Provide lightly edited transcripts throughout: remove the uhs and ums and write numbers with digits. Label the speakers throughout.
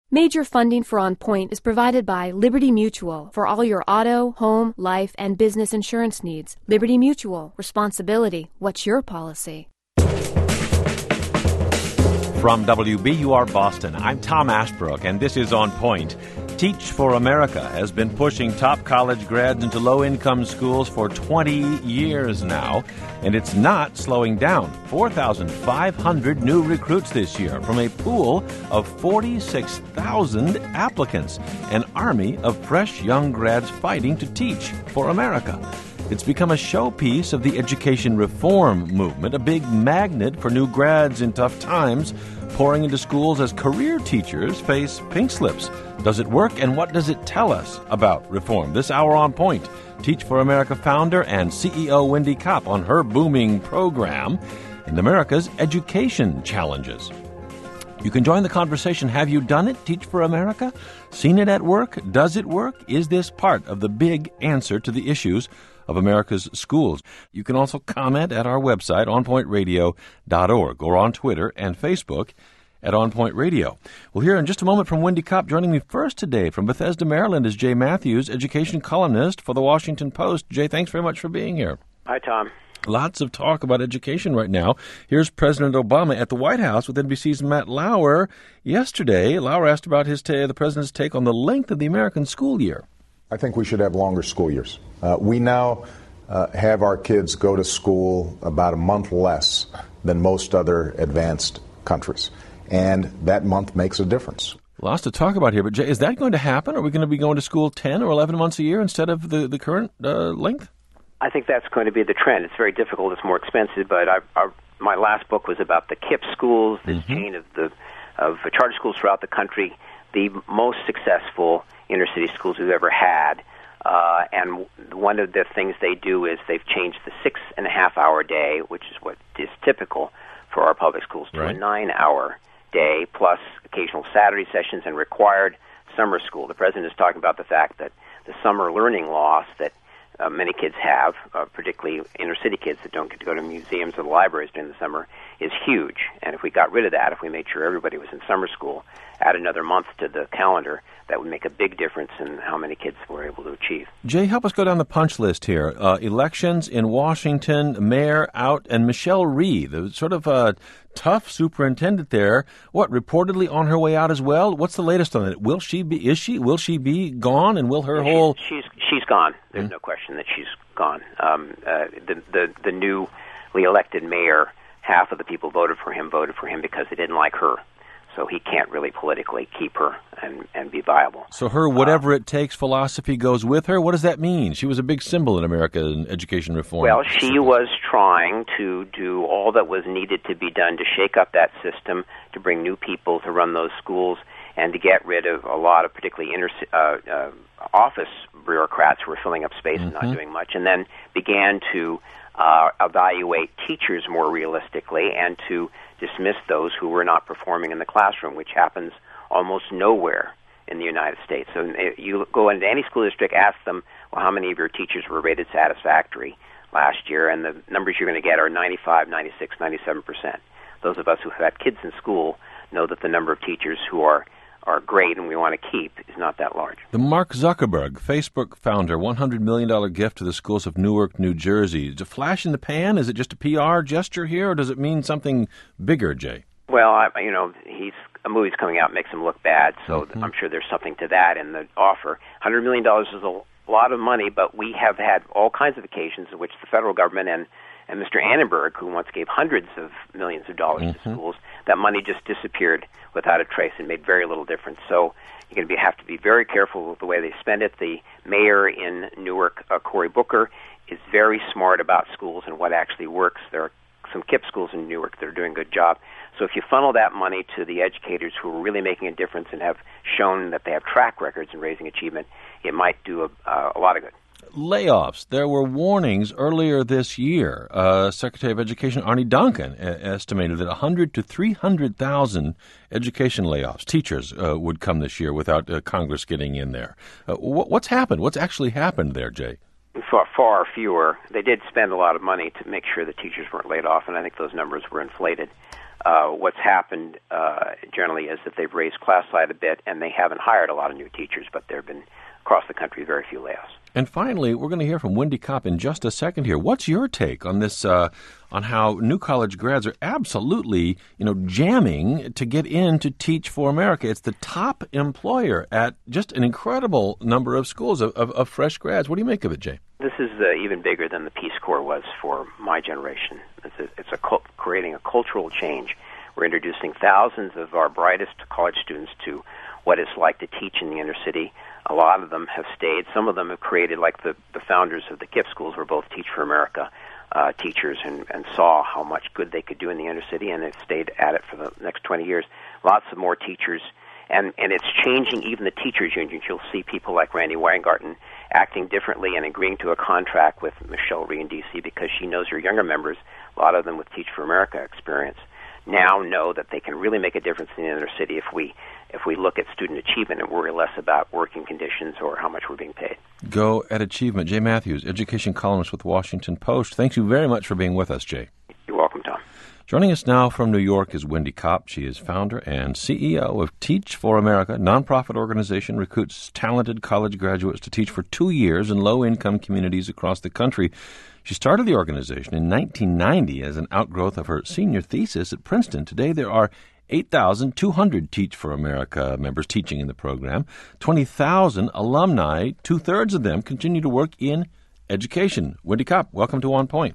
Speaker 1: Major funding for On Point is provided by Liberty Mutual for all your auto, home, life, and business insurance needs. Liberty Mutual. Responsibility. What's your policy?
Speaker 2: From WBUR Boston, I'm Tom Ashbrook, and this is On Point. Teach for America has been pushing top college grads into low-income schools for 20 years now, and it's not slowing down. 4,500 new recruits this year from a pool of 46,000 applicants, an army of fresh young grads fighting to teach for America. It's become a showpiece of the education reform movement, a big magnet for new grads in tough times, pouring into schools as career teachers face pink slips. Does it work, and what does it tell us about reform? This hour On Point, Teach for America founder and CEO Wendy Kopp on her booming program in America's education challenges. You can join the conversation. Have you done it? Teach for America? Seen it at work? Does it work? Is this part of the big answer to the issues of America's schools? You can also comment at our website, onpointradio.org, or on Twitter and Facebook at On Point Radio. We'll hear in just a moment from Wendy Kopp. Joining me first today from Bethesda, Maryland is Jay Matthews, education columnist for The Washington Post. Jay, thanks very much for being here.
Speaker 3: Hi, Tom.
Speaker 2: Lots of talk about education right now. Here's President Obama at the White House with NBC's Matt Lauer. Yesterday, Lauer asked about the president's take on the length of the American school year.
Speaker 4: I think we should have longer school years. We now have our kids go to school about a month less than most other advanced countries, and that month makes a difference.
Speaker 2: Lots to talk about here, but Jay, is that going to happen? Are we going to be going to school 10 or 11 months a year instead of the current length?
Speaker 3: I think that's going to be the trend. It's very difficult. It's more expensive, but my last book was about the KIPP schools, this chain of charter schools throughout the country, the most successful inner-city schools we've ever had. And one of the things they do is they've changed the 6.5-hour day, which is what is typical for our public schools, to a 9-hour day, plus occasional Saturday sessions and required summer school. The president is talking about the fact that the summer learning loss that many kids have, particularly inner-city kids that don't get to go to museums or the libraries during the summer, is huge. And if we got rid of that, if we made sure everybody was in summer school, add another month to the calendar, that would make a big difference in how many kids we're able to achieve.
Speaker 2: Jay, help us go down the punch list here. Elections in Washington, mayor out, and Michelle Rhee, the sort of tough superintendent there, reportedly on her way out as well? What's the latest on it? Will she be gone, and will her whole...
Speaker 3: She's gone. There's no question that she's gone. The newly elected mayor, half of the people voted for him because they didn't like her. So he can't really politically keep her and be viable.
Speaker 2: So her whatever it takes philosophy goes with her? What does that mean? She was a big symbol in America in education reform.
Speaker 3: Well, she was trying to do all that was needed to be done to shake up that system, to bring new people to run those schools, and to get rid of a lot of particularly office bureaucrats who were filling up space and not doing much, and then began to evaluate teachers more realistically and to dismiss those who were not performing in the classroom, which happens almost nowhere in the United States. So you go into any school district, ask them, well, how many of your teachers were rated satisfactory last year? And the numbers you're going to get are 95, 96, 97%. Those of us who've had kids in school know that the number of teachers who are great and we want to keep is not that large.
Speaker 2: The Mark Zuckerberg, Facebook founder, $100 million gift to the schools of Newark, New Jersey. Is it a flash in the pan? Is it just a PR gesture here, or does it mean something bigger, Jay?
Speaker 3: Well, a movie's coming out makes him look bad, so I'm sure there's something to that in the offer. $100 million is a lot of money, but we have had all kinds of occasions in which the federal government and Mr. Annenberg, who once gave hundreds of millions of dollars to schools, that money just disappeared without a trace and made very little difference. So you're going to have to be very careful with the way they spend it. The mayor in Newark, Cory Booker, is very smart about schools and what actually works. There are some KIPP schools in Newark that are doing a good job. So if you funnel that money to the educators who are really making a difference and have shown that they have track records in raising achievement, it might do a lot of good.
Speaker 2: Layoffs. There were warnings earlier this year. Secretary of Education Arne Duncan estimated that 100 to 300,000 education layoffs, teachers, would come this year without Congress getting in there. What's happened? What's actually happened there, Jay?
Speaker 3: Far fewer. They did spend a lot of money to make sure that teachers weren't laid off, and I think those numbers were inflated. What's happened generally is that they've raised class size a bit, and they haven't hired a lot of new teachers, but there have been, across the country, very few layoffs.
Speaker 2: And finally, we're going to hear from Wendy Kopp in just a second here. What's your take on this, on how new college grads are absolutely, jamming to get in to Teach for America? It's the top employer at just an incredible number of schools of fresh grads. What do you make of it, Jay?
Speaker 3: This is even bigger than the Peace Corps was for my generation. It's creating a cultural change. We're introducing thousands of our brightest college students to what it's like to teach in the inner city. A lot of them have stayed. Some of them have created, like the founders of the KIPP schools were both Teach for America teachers and saw how much good they could do in the inner city, and they've stayed at it for the next 20 years. Lots of more teachers, and it's changing even the teachers' unions. You'll see people like Randy Weingarten acting differently and agreeing to a contract with Michelle Rhee in D.C. because she knows her younger members, a lot of them with Teach for America experience, now know that they can really make a difference in the inner city if we look at student achievement and worry less about working conditions or how much we're being paid.
Speaker 2: Go at achievement. Jay Matthews, education columnist with Washington Post. Thank you very much for being with us, Jay.
Speaker 3: You're welcome, Tom.
Speaker 2: Joining us now from New York is Wendy Kopp. She is founder and CEO of Teach for America, a nonprofit organization recruits talented college graduates to teach for 2 years in low-income communities across the country. She started the organization in 1990 as an outgrowth of her senior thesis at Princeton. Today there are 8,200 Teach for America members teaching in the program, 20,000 alumni. 2/3 of them continue to work in education. Wendy Kopp, welcome to On Point.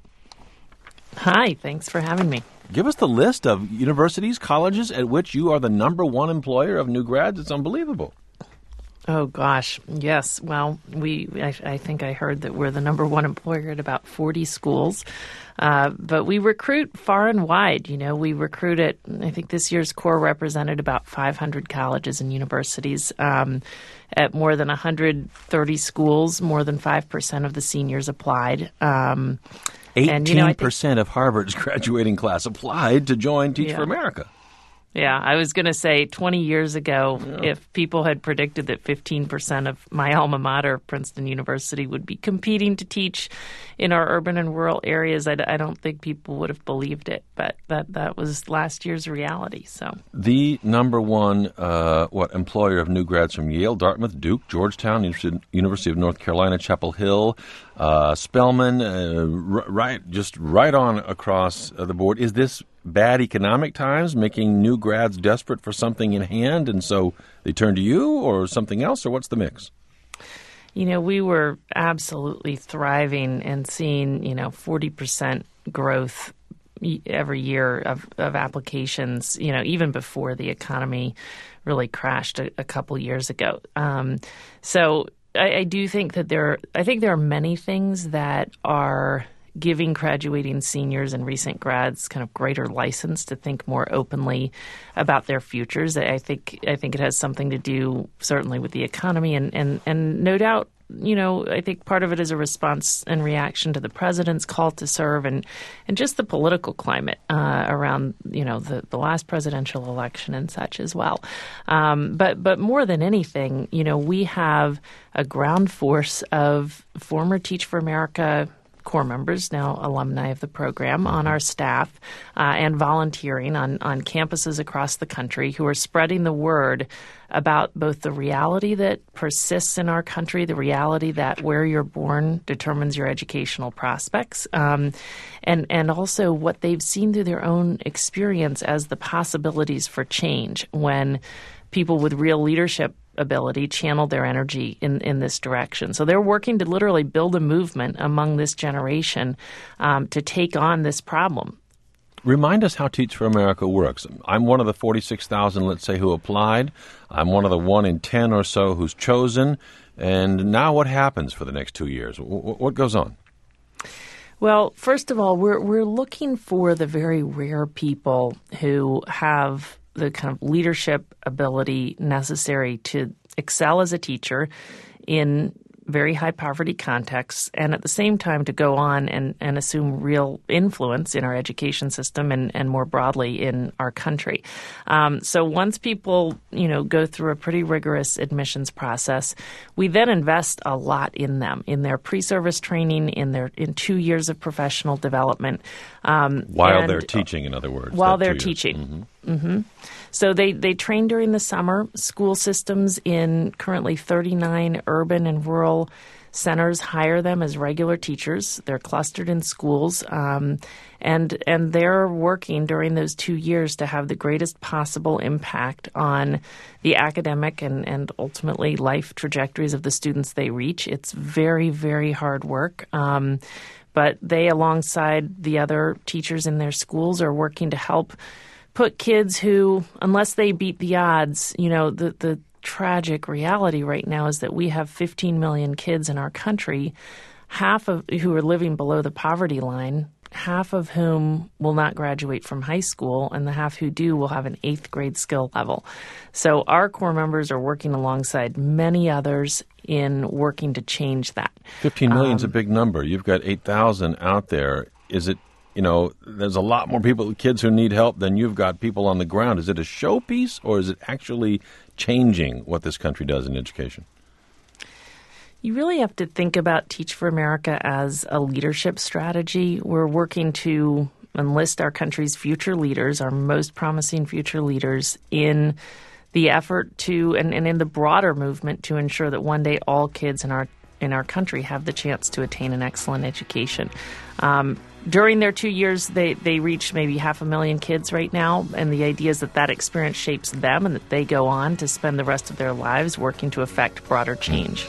Speaker 5: Hi, thanks for having me.
Speaker 2: Give us the list of universities, colleges at which you are the number one employer of new grads. It's unbelievable.
Speaker 5: Oh, gosh. Yes. Well, I think I heard that we're the number one employer at about 40 schools. But we recruit far and wide. We recruit at, I think this year's Corps represented about 500 colleges and universities at more than 130 schools. More than 5% of the seniors applied.
Speaker 2: 18% of Harvard's graduating class applied to join Teach for America.
Speaker 5: Yeah, I was going to say 20 years ago, if people had predicted that 15% of my alma mater, Princeton University, would be competing to teach in our urban and rural areas, I don't think people would have believed it. But that was last year's reality. So
Speaker 2: the number one employer of new grads from Yale, Dartmouth, Duke, Georgetown, University of North Carolina, Chapel Hill, Spelman, right on across the board. Is this bad economic times making new grads desperate for something in hand, and so they turn to you, or something else, or what's the mix?
Speaker 5: We were absolutely thriving and seeing, 40% growth every year of applications, even before the economy really crashed a couple years ago. So I do think that there are many things that are giving graduating seniors and recent grads kind of greater license to think more openly about their futures. I think it has something to do certainly with the economy and no doubt, I think part of it is a response and reaction to the president's call to serve and just the political climate around, the last presidential election and such as well. But more than anything, we have a ground force of former Teach for America Corps members, now alumni of the program, on our staff and volunteering on campuses across the country who are spreading the word about both the reality that persists in our country, the reality that where you're born determines your educational prospects, and also what they've seen through their own experience as the possibilities for change when people with real leadership ability channel their energy in this direction. So they're working to literally build a movement among this generation to take on this problem.
Speaker 2: Remind us how Teach for America works. I'm one of the 46,000, let's say, who applied. I'm one of the 1 in 10 or so who's chosen. And now what happens for the next 2 years? What goes on?
Speaker 5: Well, first of all, we're looking for the very rare people who have the kind of leadership ability necessary to excel as a teacher in very high poverty contexts, and at the same time to go on and assume real influence in our education system and more broadly in our country. So once people, go through a pretty rigorous admissions process, we then invest a lot in them, in their pre-service training, in 2 years of professional development.
Speaker 2: While they're teaching, in other words.
Speaker 5: While they're teaching. Mm-hmm. So they train during the summer. School systems in currently 39 urban and rural centers hire them as regular teachers. They're clustered in schools, and they're working during those 2 years to have the greatest possible impact on the academic and ultimately life trajectories of the students they reach. It's very, very hard work. But they, alongside the other teachers in their schools, are working to help put kids who, unless they beat the odds, the tragic reality right now is that we have 15 million kids in our country, half of who are living below the poverty line, half of whom will not graduate from high school, and the half who do will have an 8th grade skill level. So our core members are working alongside many others in working to change that.
Speaker 2: 15 million is a big number. You've got 8,000 out there. Is it, there's a lot more kids who need help than you've got people on the ground. Is it a showpiece, or is it actually changing what this country does in education?
Speaker 5: You really have to think about Teach for America as a leadership strategy. We're working to enlist our country's future leaders, our most promising future leaders, in the effort to, and in the broader movement to ensure that one day all kids in our country have the chance to attain an excellent education. During their 2 years, they reach maybe 500,000 kids right now, and the idea is that experience shapes them and that they go on to spend the rest of their lives working to affect broader change.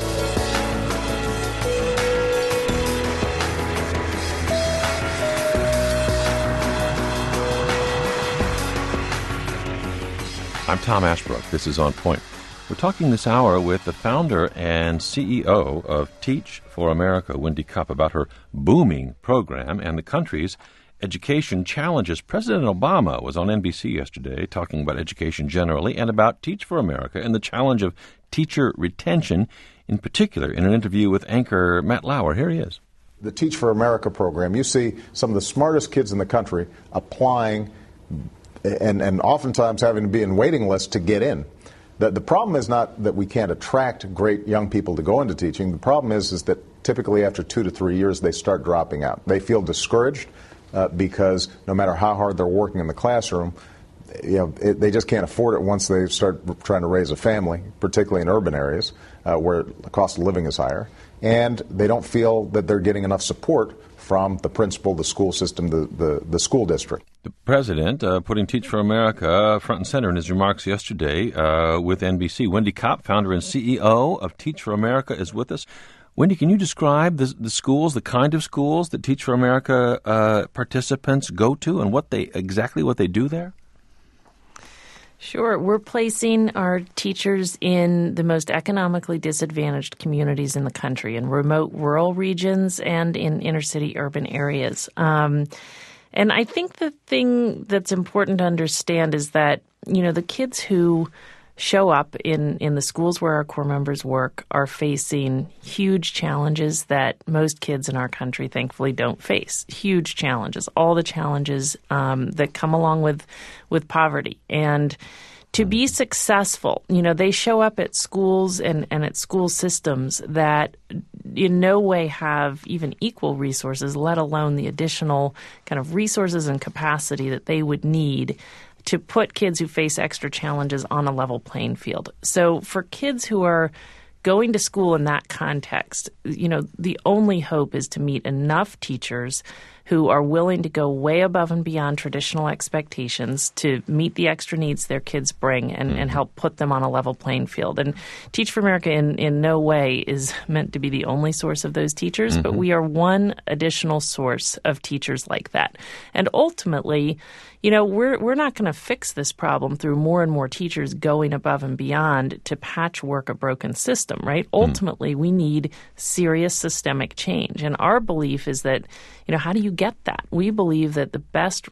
Speaker 2: I'm Tom Ashbrook. This is On Point. We're talking this hour with the founder and CEO of Teach for America, Wendy Kopp, about her booming program and the country's education challenges. President Obama was on NBC yesterday talking about education generally and about Teach for America and the challenge of teacher retention, in particular, in an interview with anchor Matt Lauer. Here he is.
Speaker 4: The Teach for America program, you see some of the smartest kids in the country applying and oftentimes having to be in waiting lists to get in. The problem is not that we can't attract great young people to go into teaching. The problem is that typically after 2 to 3 years, they start dropping out. They feel discouraged because no matter how hard they're working in the classroom, they just can't afford it once they start trying to raise a family, particularly in urban areas where the cost of living is higher. And they don't feel that they're getting enough support from the principal, the school system, the school district.
Speaker 2: The president putting Teach for America front and center in his remarks yesterday with NBC. Wendy Kopp, founder and CEO of Teach for America, is with us. Wendy, can you describe the schools, the kind of schools that Teach for America participants go to and what they do there?
Speaker 5: Sure. We're placing our teachers in the most economically disadvantaged communities in the country, in remote rural regions and in inner-city urban areas. And I think the thing that's important to understand is that, the kids who show up in the schools where our core members work are facing huge challenges that most kids in our country thankfully don't face. Huge challenges, all the challenges that come along with poverty. And to be successful, they show up at schools and at school systems that in no way have even equal resources, let alone the additional kind of resources and capacity that they would need to put kids who face extra challenges on a level playing field. So for kids who are going to school in that context, the only hope is to meet enough teachers who are willing to go way above and beyond traditional expectations to meet the extra needs their kids bring and help put them on a level playing field. And Teach for America in no way is meant to be the only source of those teachers, but we are one additional source of teachers like that. And ultimately, we're not going to fix this problem through more and more teachers going above and beyond to patchwork a broken system, right? Ultimately, we need serious systemic change. And our belief is that, how do you get that? We believe that the best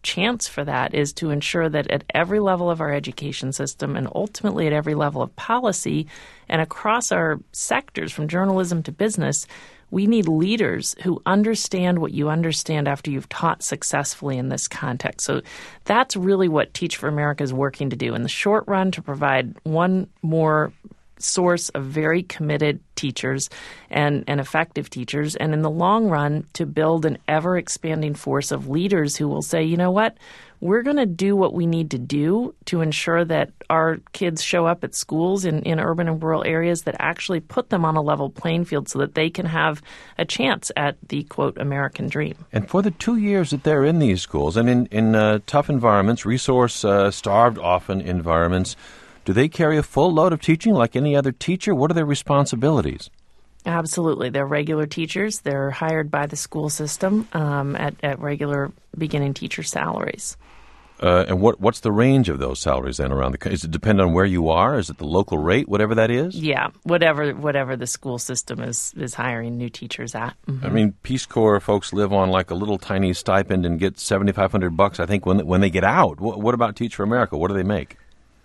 Speaker 5: chance for that is to ensure that at every level of our education system and ultimately at every level of policy and across our sectors from journalism to business, we need leaders who understand what you understand after you've taught successfully in this context. So that's really what Teach for America is working to do in the short run, to provide one more source of very committed teachers and effective teachers, and in the long run to build an ever-expanding force of leaders who will say, you know what, we're going to do what we need to do to ensure that our kids show up at schools in urban and rural areas that actually put them on a level playing field so that they can have a chance at the, quote, American dream.
Speaker 2: And for the 2 years that they're in these schools and in tough environments, resource-starved often environments, do they carry a full load of teaching like any other teacher? What are their responsibilities?
Speaker 5: Absolutely. They're regular teachers. They're hired by the school system at regular beginning teacher salaries.
Speaker 2: And what's the range of those salaries then around the country? Does it depend on where you are? Is it the local rate, whatever that is?
Speaker 5: Yeah, whatever the school system is hiring new teachers at. Mm-hmm.
Speaker 2: I mean, Peace Corps folks live on like a little tiny stipend and get $7,500, I think, when they get out. What about Teach for America? What do they make?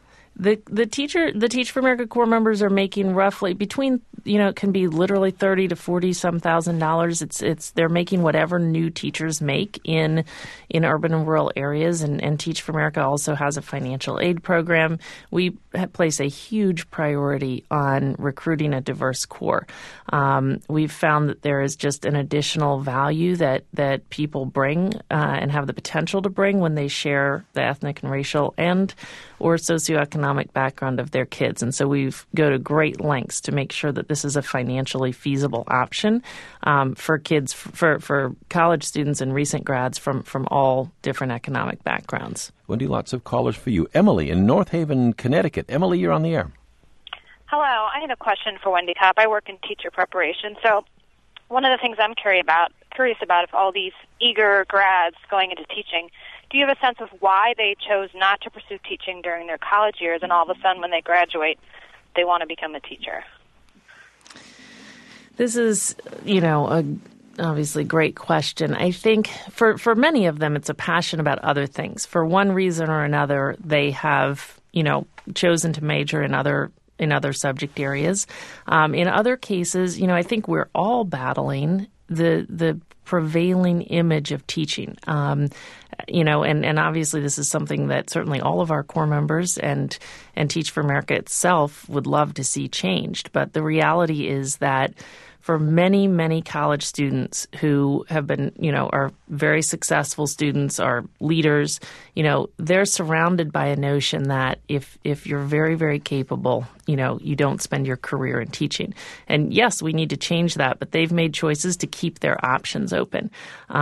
Speaker 5: The Teach for America Corps members are making roughly between, it can be literally $30,000 to $40,000. They're making whatever new teachers make in urban and rural areas, and Teach for America also has a financial aid program. We place a huge priority on recruiting a diverse corps. We've found that there is just an additional value that people bring and have the potential to bring when they share the ethnic and racial and or socioeconomic background of their kids. And so we go to great lengths to make sure that this is a financially feasible option for kids, for college students and recent grads from all different economic backgrounds.
Speaker 2: Wendy, lots of callers for you. Emily in North Haven, Connecticut. Emily, you're on the air.
Speaker 6: Hello. I have a question for Wendy Kopp. I work in teacher preparation. So one of the things I'm curious about if all these eager grads going into teaching, do you have a sense of why they chose not to pursue teaching during their college years and all of a sudden when they graduate, they want to become a teacher?
Speaker 5: This is, a obviously great question. I think for many of them, it's a passion about other things. For one reason or another, they have, chosen to major in other subject areas. In other cases, I think we're all battling the prevailing image of teaching. And obviously this is something that certainly all of our core members and Teach for America itself would love to see changed. But the reality is that for many, many college students who have been, are very successful students, are leaders, they're surrounded by a notion that if you're very, very capable, you don't spend your career in teaching. And yes, we need to change that, but they've made choices to keep their options open.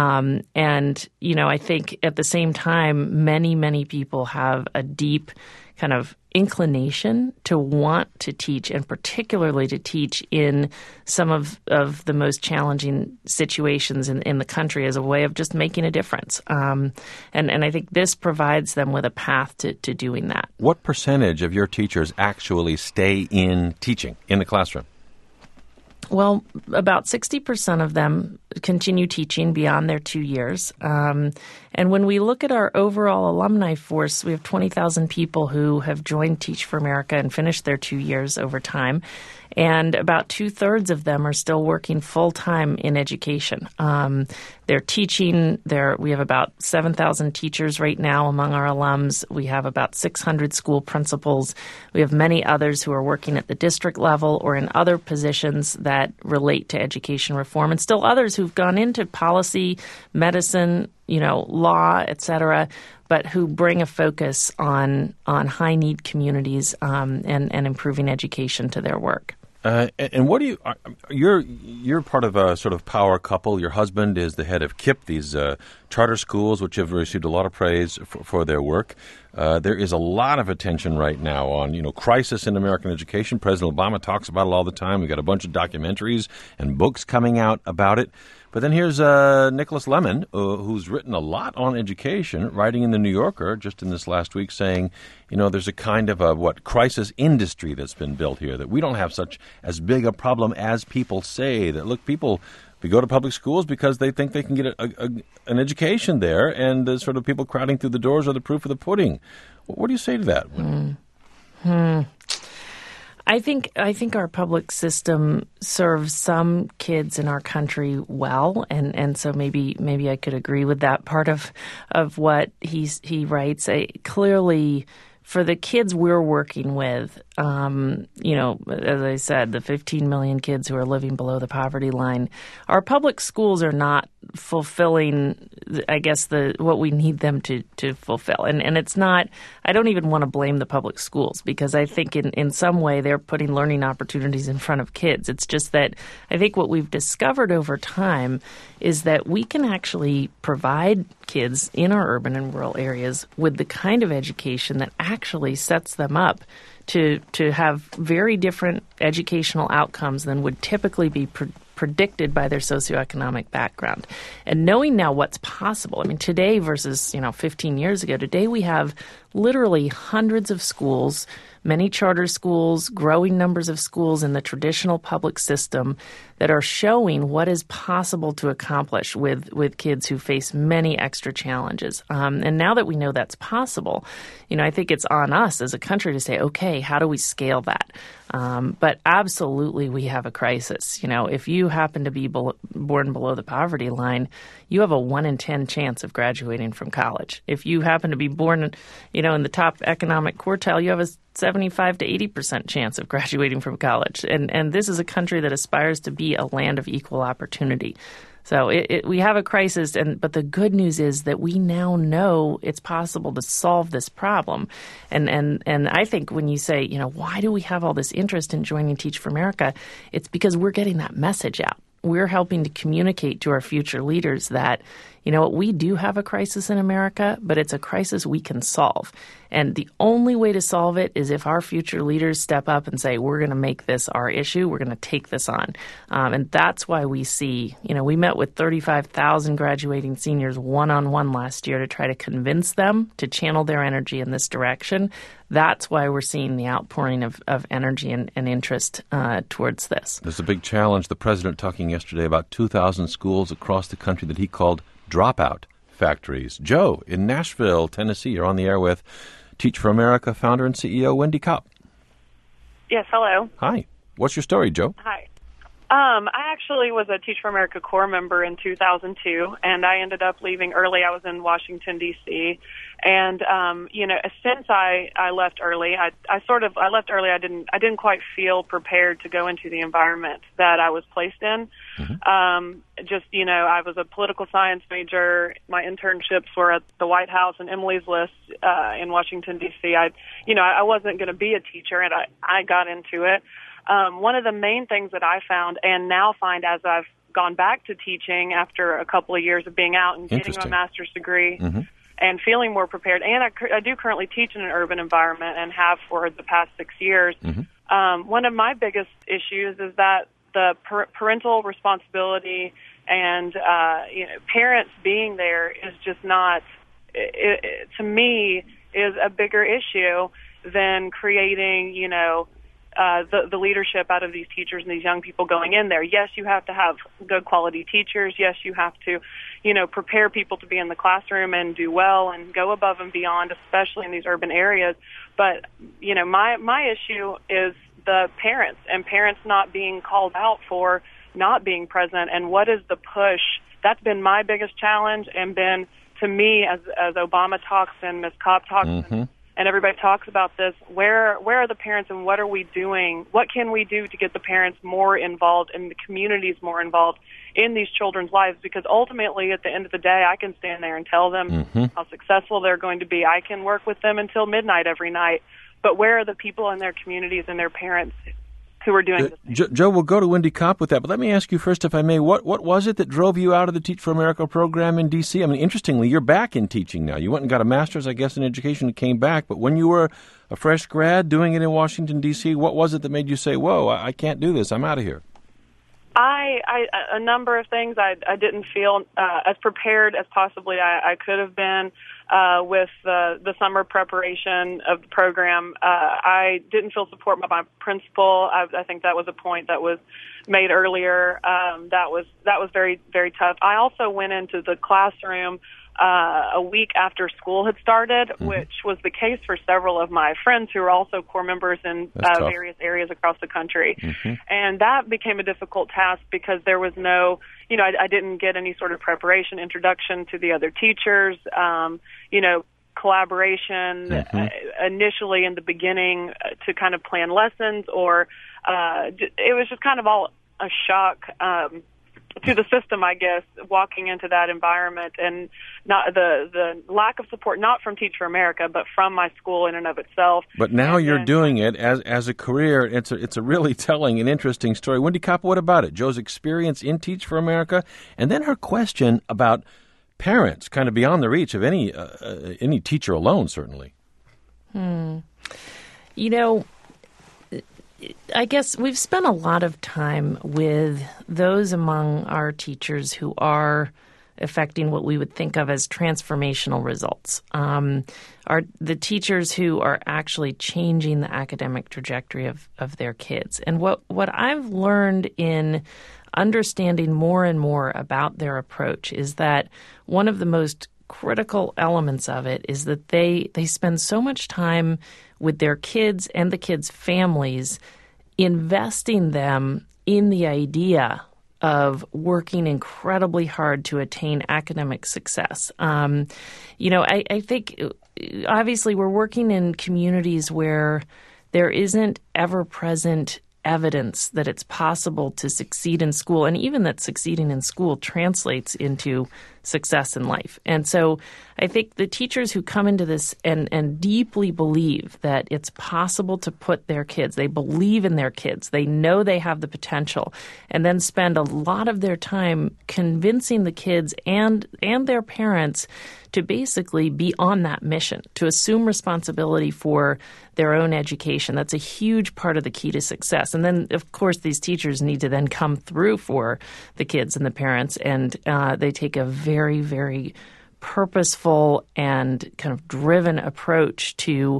Speaker 5: I think at the same time, many, many people have a deep kind of inclination to want to teach, and particularly to teach in some of the most challenging situations in the country as a way of just making a difference. And I think this provides them with a path to doing that.
Speaker 2: What percentage of your teachers actually stay in teaching in the classroom?
Speaker 5: Well, about 60% of them continue teaching beyond their 2 years. And when we look at our overall alumni force, we have 20,000 people who have joined Teach for America and finished their 2 years over time. And about 2/3 of them are still working full-time in education. They're teaching. We have about 7,000 teachers right now among our alums. We have about 600 school principals. We have many others who are working at the district level or in other positions that relate to education reform, and still others who've gone into policy, medicine, law, et cetera, but who bring a focus on high-need communities and improving education to their work.
Speaker 2: And what do you're part of a sort of power couple. Your husband is the head of KIPP, these charter schools, which have received a lot of praise for their work. There is a lot of attention right now on, crisis in American education. President Obama talks about it all the time. We've got a bunch of documentaries and books coming out about it. But then here's Nicholas Lemon, who's written a lot on education, writing in The New Yorker just in this last week saying, there's a kind of crisis industry that's been built here, that we don't have as big a problem as people say, that, look, people They go to public schools because they think they can get an education there, and the sort of people crowding through the doors are the proof of the pudding. What do you say to that?
Speaker 5: I think our public system serves some kids in our country well, and so maybe I could agree with that part of what he writes. Clearly, for the kids we're working with, as I said, the 15 million kids who are living below the poverty line, our public schools are not fulfilling, I guess, what we need them to fulfill. And it's not, I don't even want to blame the public schools, because I think in some way they're putting learning opportunities in front of kids. It's just that I think what we've discovered over time is that we can actually provide kids in our urban and rural areas with the kind of education that actually sets them up to have very different educational outcomes than would typically be predicted by their socioeconomic background. And knowing now what's possible, I mean, today versus 15 years ago, today we have literally hundreds of schools, many charter schools, growing numbers of schools in the traditional public system that are showing what is possible to accomplish with kids who face many extra challenges. And now that we know that's possible, I think it's on us as a country to say, okay, how do we scale that? But absolutely, we have a crisis. If you happen to be born below the poverty line, you have a 1 in 10 chance of graduating from college. If you happen to be born, in the top economic quartile, you have a 75 to 80% chance of graduating from college. And this is a country that aspires to be a land of equal opportunity. So we have a crisis, but the good news is that we now know it's possible to solve this problem. And I think when you say, why do we have all this interest in joining Teach for America, it's because we're getting that message out. We're helping to communicate to our future leaders that, we do have a crisis in America, but it's a crisis we can solve. And the only way to solve it is if our future leaders step up and say, we're going to make this our issue. We're going to take this on. And that's why we see, we met with 35,000 graduating seniors one-on-one last year to try to convince them to channel their energy in this direction. That's why we're seeing the outpouring of energy and interest towards this.
Speaker 2: There's a big challenge. The president talking yesterday about 2,000 schools across the country that he called dropout factories. Joe, in Nashville, Tennessee, you're on the air with Teach for America founder and CEO Wendy Kopp.
Speaker 7: Yes, hello.
Speaker 2: Hi. What's your story, Joe?
Speaker 7: Hi. I actually was a Teach for America Corps member in 2002, and I ended up leaving early. I was in Washington, D.C., and since I left early, I left early. I didn't quite feel prepared to go into the environment that I was placed in. Mm-hmm. I was a political science major. My internships were at the White House and Emily's List in Washington, D.C. I wasn't going to be a teacher, and I got into it. One of the main things that I found, and now find as I've gone back to teaching after a couple of years of being out and getting my master's degree, mm-hmm. and feeling more prepared, and I do currently teach in an urban environment and have for the past 6 years. Mm-hmm. One of my biggest issues is that the parental responsibility and parents being there is just not, to me, is a bigger issue than creating, the leadership out of these teachers and these young people going in there. Yes, you have to have good quality teachers. Yes, you have to, prepare people to be in the classroom and do well and go above and beyond, especially in these urban areas. But, my issue is the parents, and parents not being called out for not being present. And what is the push? That's been my biggest challenge, and been, to me, as Obama talks and Ms. Kopp talks, mm-hmm. and everybody talks about this, where are the parents, and what are we doing? What can we do to get the parents more involved and the communities more involved in these children's lives? Because ultimately, at the end of the day, I can stand there and tell them mm-hmm. how successful they're going to be. I can work with them until midnight every night. But where are the people in their communities and their parents who are doing this?
Speaker 2: Joe, we'll go to Wendy Kopp with that. But let me ask you first, if I may, what was it that drove you out of the Teach for America program in D.C.? I mean, interestingly, you're back in teaching now. You went and got a master's, I guess, in education and came back. But when you were a fresh grad doing it in Washington, D.C., what was it that made you say, whoa, I can't do this, I'm out of here?
Speaker 7: A number of things. I didn't feel as prepared as possibly I could have been with the summer preparation of the program. I didn't feel support by my principal. I think that was a point that was made earlier. That was very, very tough. I also went into the classroom a week after school had started, which was the case for several of my friends who were also corps members in various areas across the country. And that became a difficult task because there was no, I didn't get any sort of preparation, introduction to the other teachers, collaboration initially in the beginning to kind of plan lessons, or it was just kind of all a shock to the system, I guess, walking into that environment, and not the lack of support, not from Teach for America, but from my school in and of itself.
Speaker 2: But now you're doing it as a career. It's a really telling and interesting story. Wendy Kopp, what about it? Jo's experience in Teach for America, and then her question about parents, kind of beyond the reach of any teacher alone, certainly.
Speaker 5: I guess we've spent a lot of time with those among our teachers who are affecting what we would think of as transformational results. Are the teachers who are actually changing the academic trajectory of their kids. And what I've learned in understanding more and more about their approach is that one of the most critical elements of it is that they spend so much time with their kids and the kids' families, investing them in the idea of working incredibly hard to attain academic success. I think obviously we're working in communities where there isn't ever-present evidence that it's possible to succeed in school, and even that succeeding in school translates into success in life. And so I think the teachers who come into this and deeply believe that it's possible to put their kids, they believe in their kids, they know they have the potential, and then spend a lot of their time convincing the kids and their parents to basically be on that mission, to assume responsibility for their own education. That's a huge part of the key to success. And then, of course, these teachers need to then come through for the kids and the parents, and they take a very, very purposeful and kind of driven approach to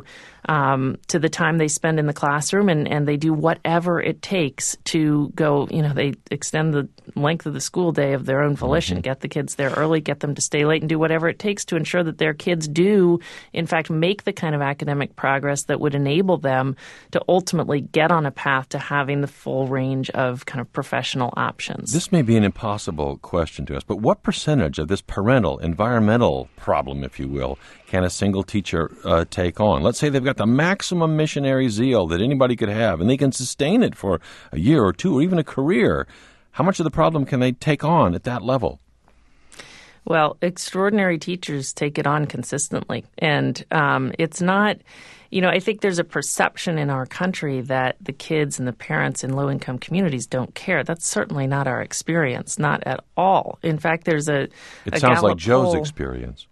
Speaker 5: the time they spend in the classroom, and they do whatever it takes to go, they extend the length of the school day of their own volition, get the kids there early, get them to stay late, and do whatever it takes to ensure that their kids do, in fact, make the kind of academic progress that would enable them to ultimately get on a path to having the full range of kind of professional options.
Speaker 2: This may be an impossible question to us, but what percentage of this parental, environmental problem, if you will, can a single teacher take on? Let's say they've got the maximum missionary zeal that anybody could have, and they can sustain it for a year or two or even a career. How much of the problem can they take on at that level?
Speaker 5: Well, extraordinary teachers take it on consistently. And it's not, I think there's a perception in our country that the kids and the parents in low-income communities don't care. That's certainly not our experience, not at all. In fact, there's a
Speaker 2: It sounds like Jo's
Speaker 5: poll.
Speaker 2: Experience.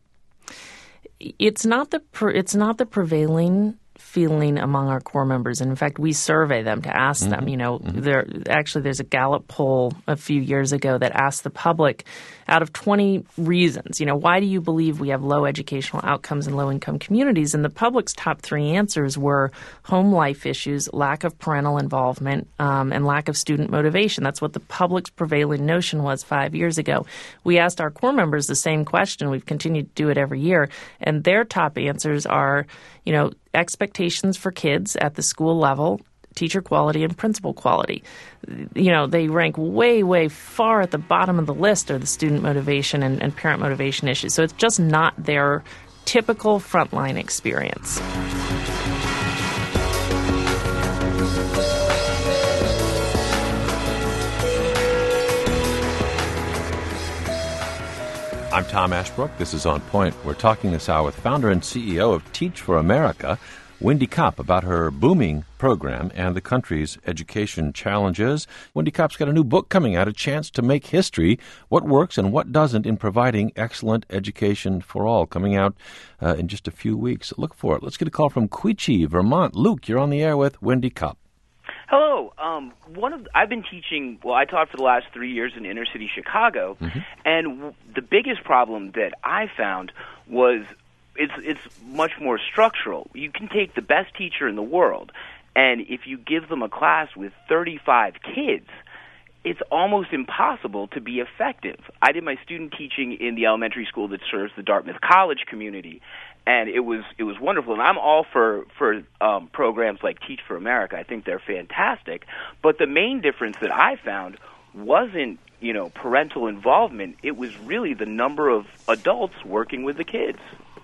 Speaker 5: It's not the prevailing feeling among our corps members. And in fact, we survey them to ask them, there's a Gallup poll a few years ago that asked the public, out of 20 reasons, why do you believe we have low educational outcomes in low-income communities? And the public's top 3 answers were home life issues, lack of parental involvement, and lack of student motivation. That's what the public's prevailing notion was 5 years ago. We asked our corps members the same question. We've continued to do it every year. And their top answers are, expectations for kids at the school level, teacher quality, and principal quality. They rank way, way far at the bottom of the list are the student motivation and parent motivation issues. So it's just not their typical frontline experience.
Speaker 2: I'm Tom Ashbrook. This is On Point. We're talking this hour with founder and CEO of Teach for America, Wendy Kopp, about her booming program and the country's education challenges. Wendy Kopp's got a new book coming out, A Chance to Make History, What Works and What Doesn't in Providing Excellent Education for All, coming out in just a few weeks. Look for it. Let's get a call from Quechee, Vermont. Luke, you're on the air with Wendy Kopp.
Speaker 8: Hello. I've been teaching. Well, I taught for the last 3 years in inner city Chicago, and the biggest problem that I found was it's much more structural. You can take the best teacher in the world, and if you give them a class with 35 kids, it's almost impossible to be effective. I did my student teaching in the elementary school that serves the Dartmouth College community, and it was wonderful. And I'm all for programs like Teach for America. I think they're fantastic. But the main difference that I found wasn't, parental involvement. It was really the number of adults working with the kids.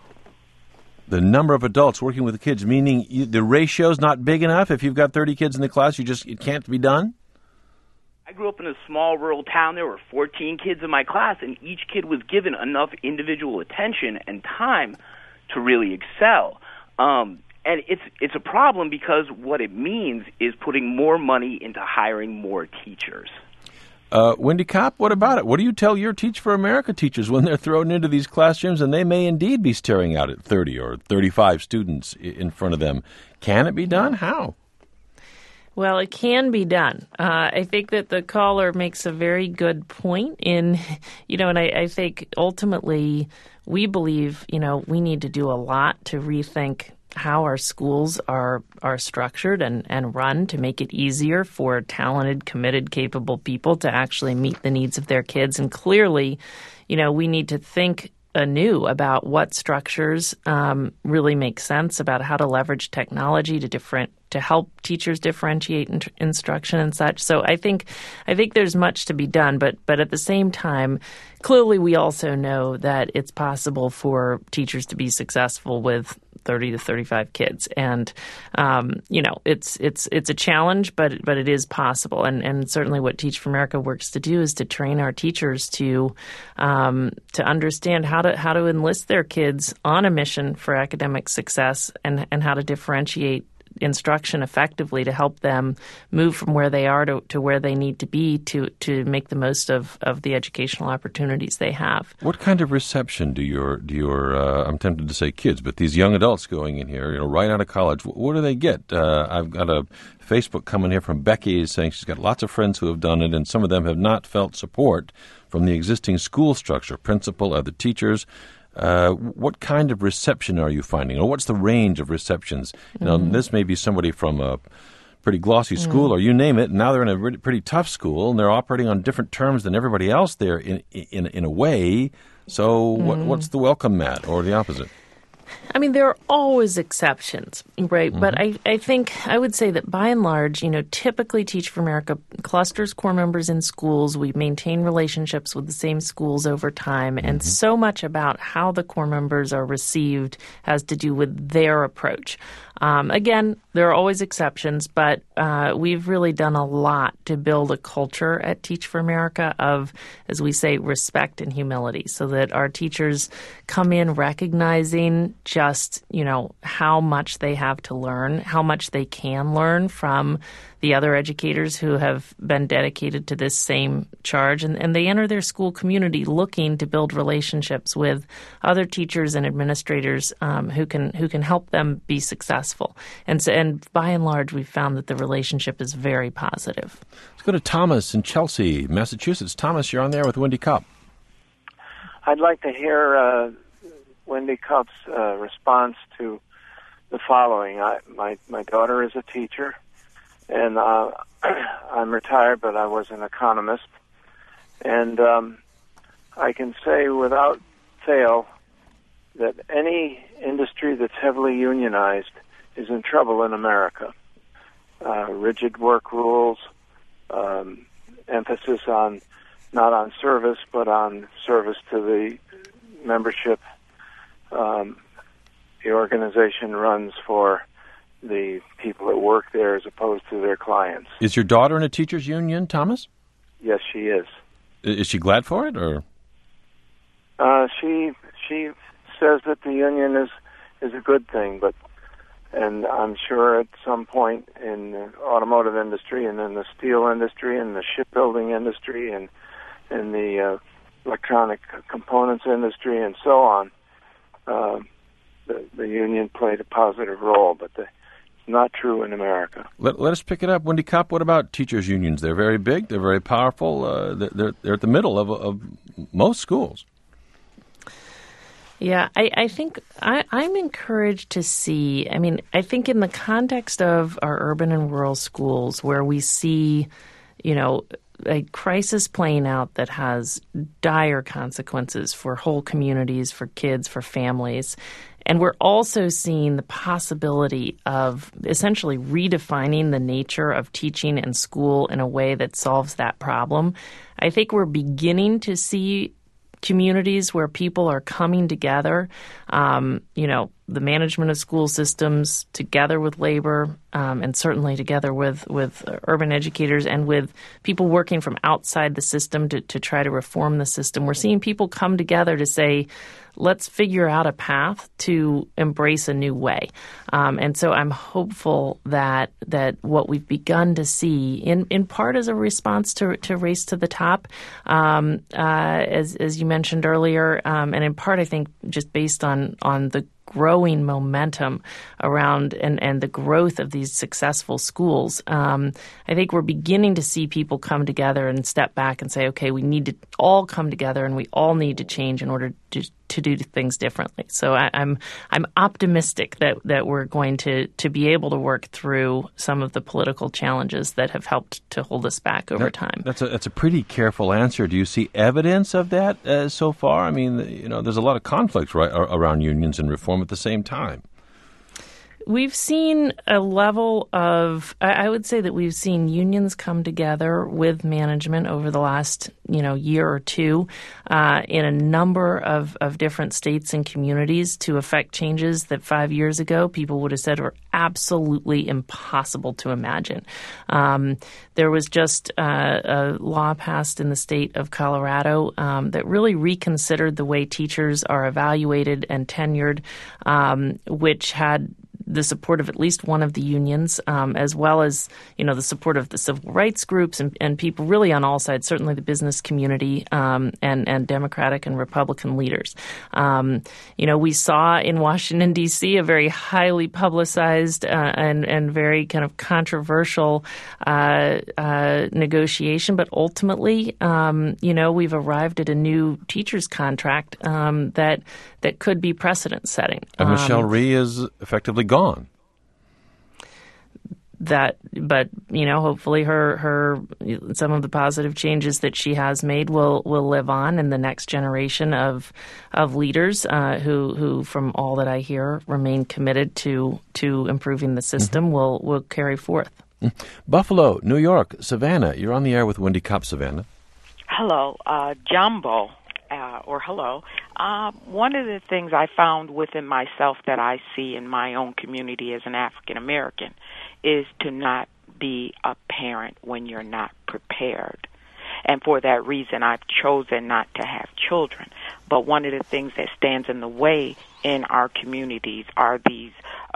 Speaker 2: The number of adults working with the kids, meaning the ratio's not big enough? If you've got 30 kids in the class, it can't be done?
Speaker 8: I grew up in a small rural town. There were 14 kids in my class, and each kid was given enough individual attention and time to really excel. And it's a problem because what it means is putting more money into hiring more teachers.
Speaker 2: Wendy Kopp, what about it? What do you tell your Teach for America teachers when they're thrown into these classrooms and they may indeed be staring out at 30 or 35 students in front of them? Can it be done? How?
Speaker 5: Well, it can be done. I think that the caller makes a very good point and I think ultimately we believe, we need to do a lot to rethink how our schools are structured and run to make it easier for talented, committed, capable people to actually meet the needs of their kids. And clearly, we need to think anew about what structures really make sense, about how to leverage technology to help teachers differentiate instruction and such. So I think there's much to be done, but at the same time, clearly we also know that it's possible for teachers to be successful with 30 to 35 kids, and it's a challenge, but it is possible, and certainly what Teach for America works to do is to train our teachers to understand how to enlist their kids on a mission for academic success, and how to differentiate instruction effectively to help them move from where they are to where they need to be to make the most of the educational opportunities they have.
Speaker 2: What kind of reception do your I'm tempted to say kids, but these young adults going in here, right out of college, what do they get? I've got a Facebook coming here from Becky saying she's got lots of friends who have done it, and some of them have not felt support from the existing school structure, principal, other teachers. What kind of reception are you finding, or what's the range of receptions? This may be somebody from a pretty glossy school, or you name it, and now they're in a pretty tough school, and they're operating on different terms than everybody else there in a way. So what's the welcome mat, or the opposite?
Speaker 5: I mean, there are always exceptions, right? But I think I would say that by and large, typically Teach for America clusters core members in schools. We maintain relationships with the same schools over time. And so much about how the core members are received has to do with their approach. Again, there are always exceptions, but we've really done a lot to build a culture at Teach for America of, as we say, respect and humility, so that our teachers come in recognizing just, how much they have to learn, how much they can learn from the other educators who have been dedicated to this same charge. And they enter their school community looking to build relationships with other teachers and administrators who can help them be successful. And by and large, we've found that the relationship is very positive.
Speaker 2: Let's go to Thomas in Chelsea, Massachusetts. Thomas, you're on there with Wendy Kopp.
Speaker 9: I'd like to hear Wendy Kopp's response to the following. My daughter is a teacher, and I'm retired, but I was an economist. And I can say without fail that any industry that's heavily unionized is in trouble in America. Rigid work rules, emphasis on not on service, but on service to the membership. The organization runs for the people that work there as opposed to their clients.
Speaker 2: Is your daughter in a teachers union, Thomas?
Speaker 9: Yes, she is.
Speaker 2: Is she glad for it, or?
Speaker 9: She says that the union is a good thing, and I'm sure at some point in the automotive industry and in the steel industry and the shipbuilding industry and in the electronic components industry and so on, the union played a positive role. But the not true in America.
Speaker 2: Let us pick it up. Wendy Kopp, what about teachers' unions? They're very big. They're very powerful. They're at the middle of most schools.
Speaker 5: Yeah, I think I'm encouraged to see. I mean, I think in the context of our urban and rural schools where we see, a crisis playing out that has dire consequences for whole communities, for kids, for families. And we're also seeing the possibility of essentially redefining the nature of teaching and school in a way that solves that problem. I think we're beginning to see communities where people are coming together, the management of school systems together with labor, and certainly together with urban educators and with people working from outside the system to try to reform the system. We're seeing people come together to say, let's figure out a path to embrace a new way. And so I'm hopeful that what we've begun to see, in part as a response to Race to the Top, as you mentioned earlier, and in part I think just based on the growing momentum around and the growth of these successful schools, I think we're beginning to see people come together and step back and say, okay, we need to all come together and we all need to change in order to do things differently. So I'm optimistic that we're going to be able to work through some of the political challenges that have helped to hold us back over time.
Speaker 2: That's a pretty careful answer. Do you see evidence of that so far? I mean, there's a lot of conflicts around unions and reform at the same time.
Speaker 5: We've seen a level of, I would say that we've seen unions come together with management over the last, year or two in a number of different states and communities to affect changes that 5 years ago people would have said were absolutely impossible to imagine. There was just a law passed in the state of Colorado that really reconsidered the way teachers are evaluated and tenured, which had the support of at least one of the unions, as well as, the support of the civil rights groups and people really on all sides, certainly the business community and Democratic and Republican leaders. We saw in Washington, D.C. a very highly publicized and very kind of controversial negotiation. But ultimately, we've arrived at a new teacher's contract that could be precedent setting.
Speaker 2: And Michelle Rhee is effectively gone.
Speaker 5: But hopefully her some of the positive changes that she has made will live on, and the next generation of leaders who, from all that I hear, remain committed to improving the system will carry forth.
Speaker 2: Buffalo, New York, Savannah, you're on the air with Wendy Kopp. Savannah.
Speaker 10: Hello, Jumbo. Hello. One of the things I found within myself that I see in my own community as an African American is to not be a parent when you're not prepared. And for that reason, I've chosen not to have children. But one of the things that stands in the way in our communities are these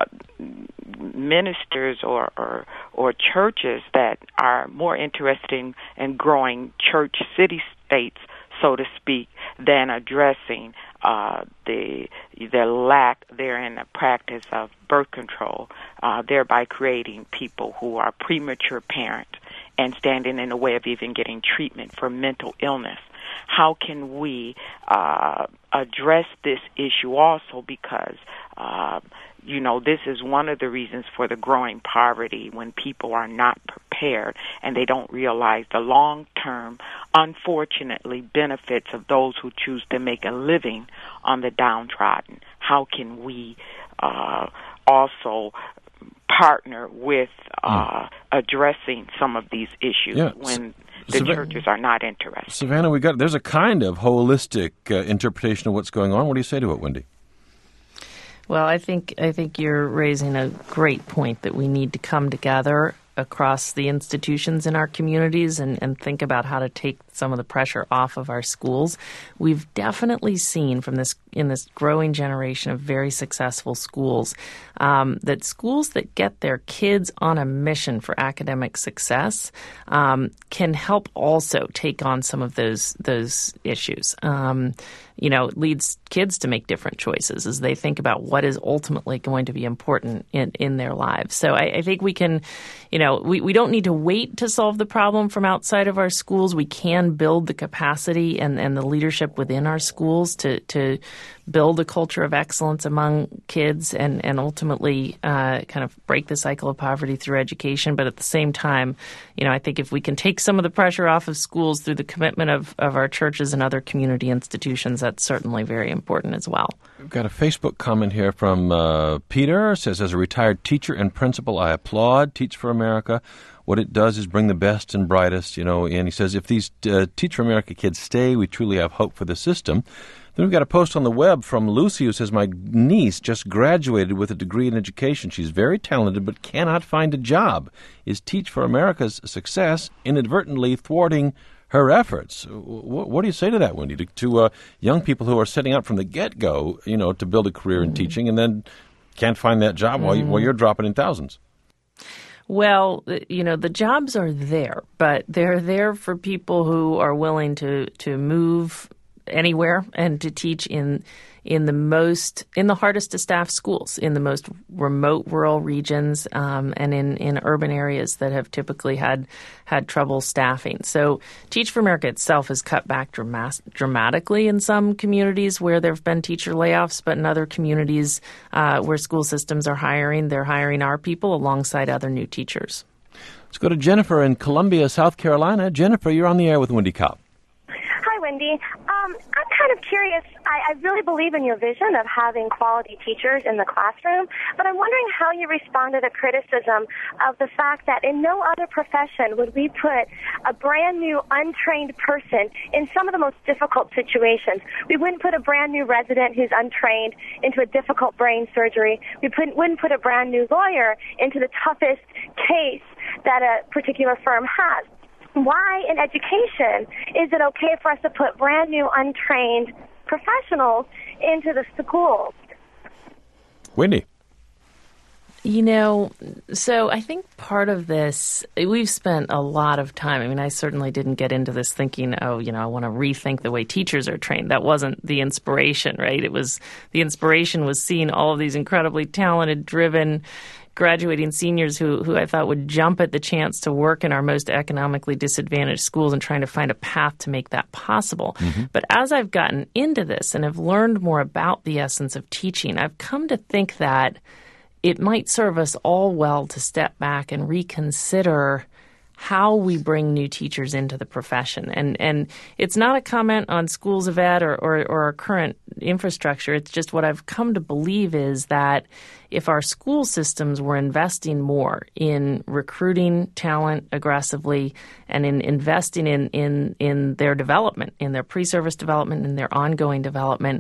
Speaker 10: ministers or churches that are more interested in growing church city-states, so to speak, than addressing the lack there in the practice of birth control, thereby creating people who are premature parents and standing in the way of even getting treatment for mental illness. How can we address this issue also? Because this is one of the reasons for the growing poverty when people are not prepared and they don't realize the long-term, unfortunately, benefits of those who choose to make a living on the downtrodden. How can we also partner with addressing some of these issues when the churches are not interested?
Speaker 2: Savannah, there's a kind of holistic interpretation of what's going on. What do you say to it, Wendy?
Speaker 5: Well, I think you're raising a great point that we need to come together across the institutions in our communities and think about how to take some of the pressure off of our schools. We've definitely seen in this growing generation of very successful schools that schools that get their kids on a mission for academic success can help also take on some of those issues. leads kids to make different choices as they think about what is ultimately going to be important in their lives. So I think we can, we don't need to wait to solve the problem from outside of our schools. We can build the capacity and the leadership within our schools to build a culture of excellence among kids and ultimately kind of break the cycle of poverty through education. But at the same time, I think if we can take some of the pressure off of schools through the commitment of our churches and other community institutions, that's certainly very important as well.
Speaker 2: We've got a Facebook comment here from Peter. It says, as a retired teacher and principal, I applaud Teach for America. What it does is bring the best and brightest, and he says, if these Teach for America kids stay, we truly have hope for the system. Then we've got a post on the web from Lucy who says, my niece just graduated with a degree in education. She's very talented but cannot find a job. Is Teach for America's success inadvertently thwarting her efforts? What do you say to that, Wendy, to young people who are setting out from the get-go, to build a career in teaching and then can't find that job while you're dropping in thousands?
Speaker 5: Well, the jobs are there, but they're there for people who are willing to move anywhere and to teach in the hardest to staff schools, in the most remote rural regions, and in urban areas that have typically had trouble staffing. So Teach for America itself has cut back dramatically in some communities where there have been teacher layoffs, but in other communities where school systems are hiring, they're hiring our people alongside other new teachers.
Speaker 2: Let's go to Jennifer in Columbia, South Carolina. Jennifer, you're on the air with Wendy Kopp.
Speaker 11: Hi, Wendy. I'm kind of curious. I really believe in your vision of having quality teachers in the classroom, but I'm wondering how you respond to the criticism of the fact that in no other profession would we put a brand new untrained person in some of the most difficult situations. We wouldn't put a brand new resident who's untrained into a difficult brain surgery. We wouldn't put a brand new lawyer into the toughest case that a particular firm has. Why in education is it okay for us to put brand new untrained professionals into the schools?
Speaker 2: Wendy.
Speaker 5: So I think part of this, we've spent a lot of time. I mean, I certainly didn't get into this thinking, I want to rethink the way teachers are trained. That wasn't the inspiration, right? The inspiration was seeing all of these incredibly talented, driven, graduating seniors who I thought would jump at the chance to work in our most economically disadvantaged schools and trying to find a path to make that possible. Mm-hmm. But as I've gotten into this and have learned more about the essence of teaching, I've come to think that it might serve us all well to step back and reconsider how we bring new teachers into the profession. And it's not a comment on schools of ed or our current infrastructure. It's just what I've come to believe is that if our school systems were investing more in recruiting talent aggressively and in investing in their development, in their pre-service development, in their ongoing development,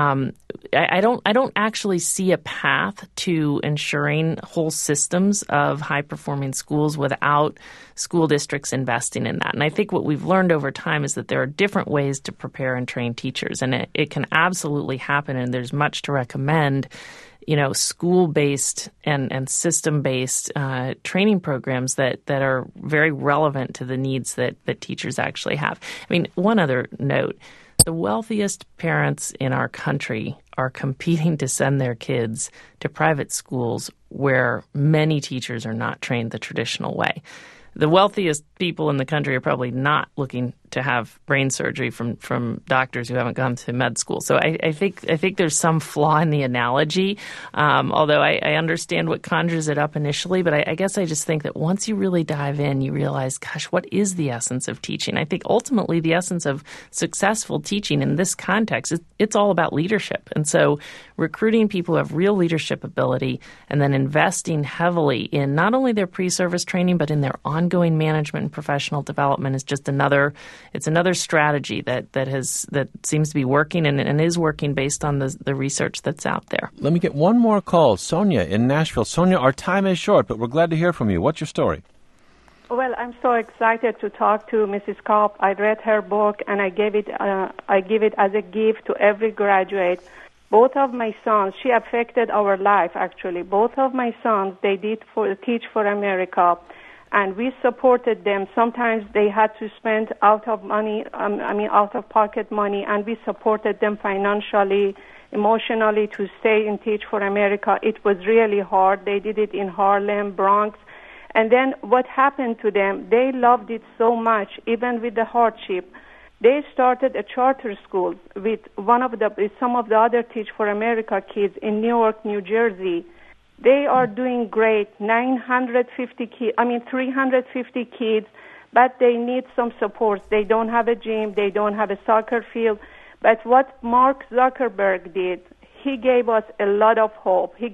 Speaker 5: I don't actually see a path to ensuring whole systems of high-performing schools without school districts investing in that. And I think what we've learned over time is that there are different ways to prepare and train teachers, and it can absolutely happen, and there's much to recommend school-based and system-based training programs that are very relevant to the needs that teachers actually have. I mean, one other note, the wealthiest parents in our country are competing to send their kids to private schools where many teachers are not trained the traditional way. The wealthiest people in the country are probably not looking to have brain surgery from doctors who haven't gone to med school. So I think there's some flaw in the analogy, although I understand what conjures it up initially. But I guess I just think that once you really dive in, you realize, gosh, what is the essence of teaching? I think ultimately the essence of successful teaching in this context, it's all about leadership. And so recruiting people who have real leadership ability and then investing heavily in not only their pre-service training, but in their ongoing management and professional development is just another strategy that seems to be working and is working based on the research that's out there.
Speaker 2: Let me get one more call. Sonia in Nashville. Sonia, our time is short, but we're glad to hear from you. What's your story?
Speaker 12: Well, I'm so excited to talk to Mrs. Kopp. I read her book and I give it as a gift to every graduate. Both of my sons, she affected our life actually. Both of my sons, they did Teach for America. and we supported them. Sometimes they had to spend out of pocket money, and we supported them financially, emotionally to stay in Teach for America. It was really hard. They did it in Harlem, Bronx. And then what happened to them, they loved it so much, even with the hardship. They started a charter school with some of the other Teach for America kids in Newark, New Jersey. They are doing great, 350 kids, but they need some support. They don't have a gym, they don't have a soccer field. But what Mark Zuckerberg did, he gave us a lot of hope. And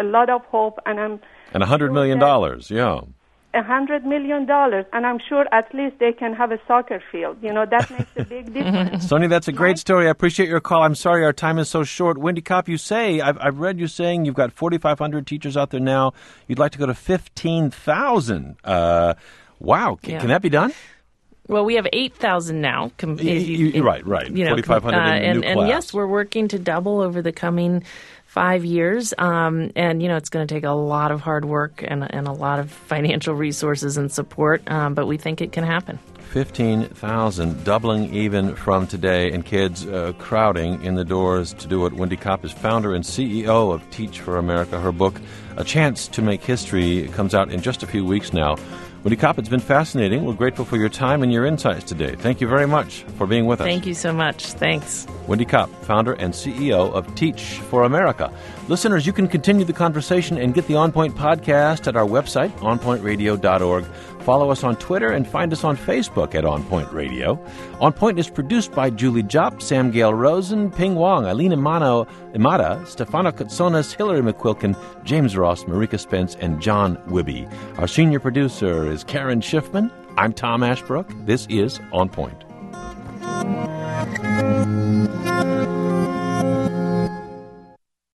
Speaker 2: $100 million, yeah.
Speaker 12: $100 million, and I'm sure at least they can have a soccer field. That makes a big difference.
Speaker 2: Sonia, that's a great story. I appreciate your call. I'm sorry our time is so short. Wendy Kopp, you say, I've read you saying you've got 4,500 teachers out there now. You'd like to go to 15,000. Wow. Can that be done?
Speaker 5: Well, we have 8,000 now.
Speaker 2: Right. 4,500 in the new class.
Speaker 5: And yes, we're working to double over the coming 5 years. And, it's going to take a lot of hard work and a lot of financial resources and support, but we think it can happen.
Speaker 2: 15,000, doubling even from today, and kids crowding in the doors to do it. Wendy Kopp is founder and CEO of Teach for America. Her book, A Chance to Make History, comes out in just a few weeks now. Wendy Kopp, it's been fascinating. We're grateful for your time and your insights today. Thank you very much for being with us.
Speaker 5: Thank you so much. Thanks.
Speaker 2: Wendy Kopp, founder and CEO of Teach for America. Listeners, you can continue the conversation and get the On Point podcast at our website, onpointradio.org. Follow us on Twitter and find us on Facebook at On Point Radio. On Point is produced by Julie Jopp, Sam Gale Rosen, Ping Wong, Eileen Imada, Stefano Katsonas, Hillary McQuilkin, James Ross, Marika Spence, and John Wibby. Our senior producer is Karen Schiffman. I'm Tom Ashbrook. This is On Point.